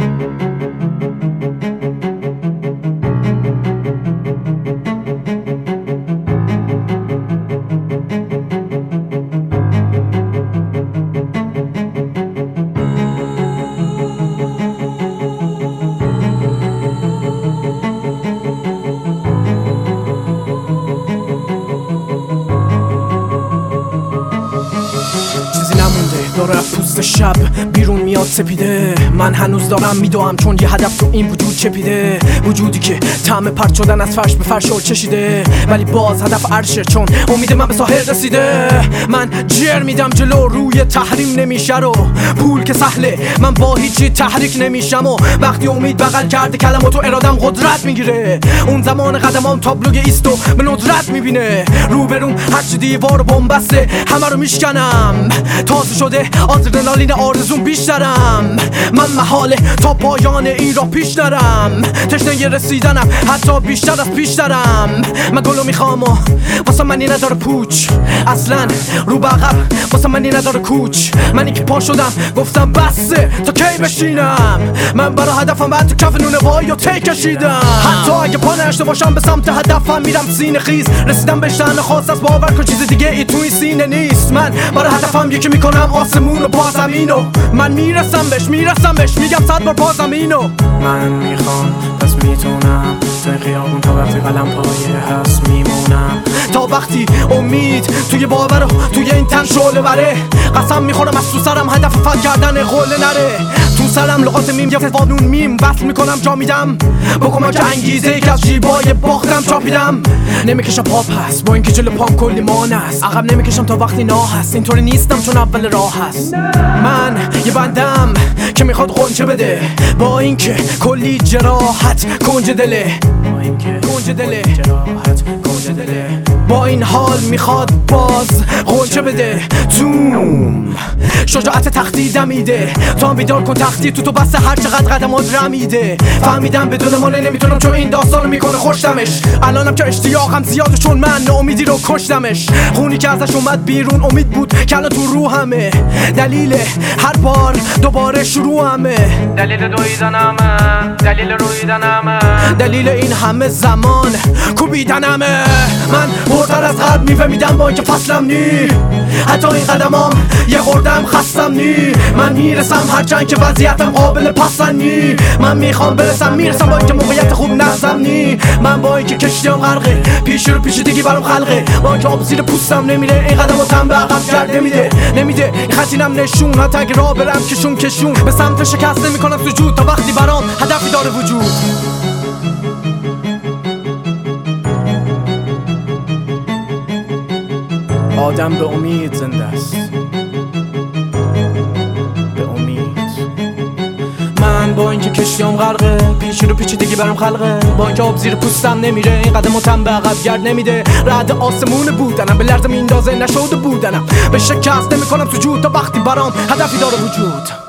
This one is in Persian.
داره پوست شب بیرون میاد سپیده. من هنوز دارم میدوام چون یه هدف تو این وجود چپیده. وجودی که طعم پرت شدن از فرش به فرش چشیده، ولی باز هدف عرشه چون امید من به ساحل رسیده. من جر میدم جلو روی تحریم نمیشه رو پول که سهله، من با هیچی تحریک نمیشم و وقتی امید بغل کرده کلمات و ارادم قدرت میگیره. اون زمان قدمام تابلوی ایستو به ندرت میبینه. روبروم هرچی دیوار بنبسته همه رو میشکنم. تازه شده آدرنالین آرزوم بیشترم. من محاله تا پایان این را پیش نرم. تشنه رسیدنم حتی بیشتر از پیشترم. من گلو میخوام و واسه منی نداره پوچ، اصلا رو بغب واسه منی نداره کوچ. منی که پا شدم گفتم بسه تا کی بشینم. من برای هدفم بعد تو کف نونه وای و تی کشیدم. حتی اگه پا نشته باشم به سمت هدفم میرم سینه خیز. رسیدم به شأن خاص از باور کن چیز دیگه ای تو این سینه نیست. من برای هدفم یکی میکنم آسمون و با زمینو. من میرسم بهش میگم 100 بار با زمینو. من میخوام پس میتونم توی خیابون تا وقتی قلم پایه هست میمونم. تا وقتی امید توی باور و توی این تن شعله بره. قسم میخورم از تو سرم هدف فتح کردن قله نره. تو سرم لغات میم یا فانون میم وصل میکنم جا میدم. بکنم که انگیزه که از جیبای باختم چاپیدم. نمیکشم پا پس با اینکه جلو پام کلی مان است. عقب نمیکشم تا وقتی ناه هست. اینطوری نیستم چون اول راه هست. من یه بندم که میخواد غنچه بده با اینکه کلی جراحت کنج دله. با این حال میخواد باز غنچه بده. توم شجاعت تختی دمیده تا بیدار کن تختی تو بسته هر چقدر قدمات رمیده. فهمیدم بدون مانه نمیتونم چون این داستانو میکنه خوشتمش. الانم که اشتیاقم زیاده چون من ناامیدی رو کشتمش. خونی که ازش اومد بیرون امید بود که الان تو روحمه. دلیل هر بار دوباره شروعمه. دلیل دویدنمه، دلیل رویدنمه، دلیل این همه زمان کوبیدنمه. من برتر از قلب میوه میدم با اینکه فصلم نی. حتی این قدمام یه خوردم خستم نی. من میرسم هرچند که وضعیتم قابل پسن نی. من میخوام برسم میرسم با اینکه موقعیت خوب نزم نی. من با اینکه کشتیم غرقه پیش رو پیچیدگی برام خلقه. با اینکه آب زیر پوستم نمیره این قدمو تن به عقب کرد نمیده این خطینم نشون. حتی اگه راه برم کشون به سمت شکست نمیکنم سجود تا وقتی برام هدفی داره وجود. آدم به امید زنده است، به امید. من با اینکه کشتیم غرقه پیش رو پیچیدگی برام خلقه. با اینکه آب زیر پوستم نمیره این قدمو تن به عقب گرد نمیده. رد آسمون بودنم به لرزه میندازه نشده بودنم. به شکست نمیکنم سجود تا وقتی برام هدفی داره وجود.